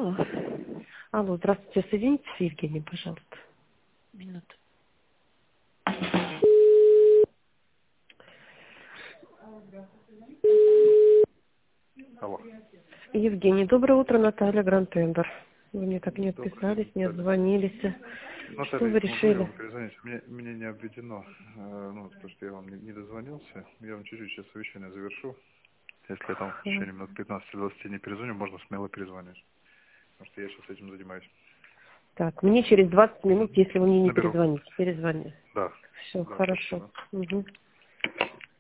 Алло. Алло, здравствуйте, соедините с Евгением, пожалуйста. Минуту. Алло. Евгений, доброе утро, Наталья Грантендер. Вы мне так не Добрый день, отписались, не Наталья. отзвонились. Что Наталья, вы могу я решили? вам перезвонить? Мне не обведено, ну, потому что я вам не дозвонился. Я вам чуть-чуть сейчас совещание завершу. Если я там в течение минут 15-20 не перезвоню, можно смело перезвонить. Потому что я сейчас этим занимаюсь. Так, мне через 20 минут, если вы мне не Наберу. перезвоните, перезвоню. Да. Все, Да, хорошо. спасибо. Угу.